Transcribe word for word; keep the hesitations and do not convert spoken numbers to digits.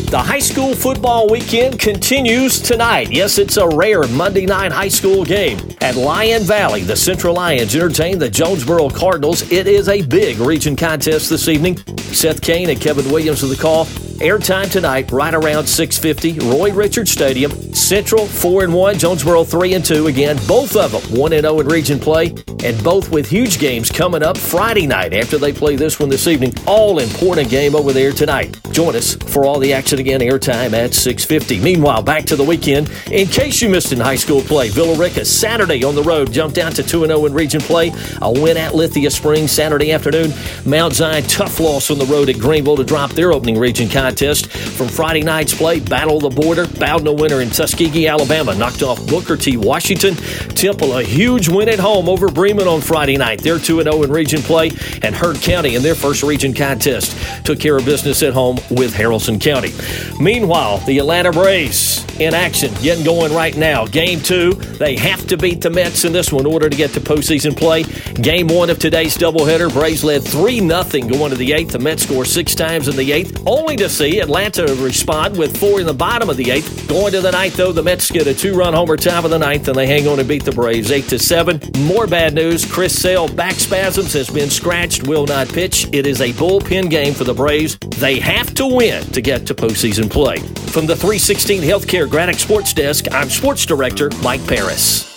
The high school football weekend continues tonight. Yes, it's a rare Monday night high school game. At Lion Valley, the Central Lions entertain the Jonesboro Cardinals. It is a big region contest this evening. Seth Kane and Kevin Williams with the call. Airtime tonight right around six fifty, Roy Richards Stadium. Central four and one, Jonesboro three and two. Again, both of them one and oh in region play, and both with huge games coming up Friday night after they play this one this evening. All important game over there tonight. Join us for all the action again, airtime at six fifty. Meanwhile, back to the weekend. In case you missed in high school play, Villa Rica Saturday on the road jumped down to two and oh in region play. A win at Lithia Springs Saturday afternoon. Mount Zion, tough loss on the road at Greenville to drop their opening region contest. From Friday night's play, Battle of the Border, Bowden winner in Tuskegee, Alabama, knocked off Booker T. Washington. Temple, a huge win at home over Bremen on Friday night. They're two and oh in region play. And Heard County in their first region contest took care of business at home with Haralson County. Meanwhile, the Atlanta Braves in action, getting going right now. Game two, they have to beat the Mets in this one in order to get to postseason play. Game one of today's doubleheader, Braves led three nothing going to the eighth. The Mets scored six times in the eighth, only to see Atlanta respond with four in the bottom of the eighth. Going to the ninth, though, the Mets get a two-run homer top of the ninth, and they hang on and beat the Braves eight to seven. More bad news. Chris Sale, back spasms, has been scratched, will not pitch. It is a bullpen game for the Braves. They have to win to get to postseason play. From the three sixteen Healthcare Granite Sports Desk, I'm Sports Director Mike Paris.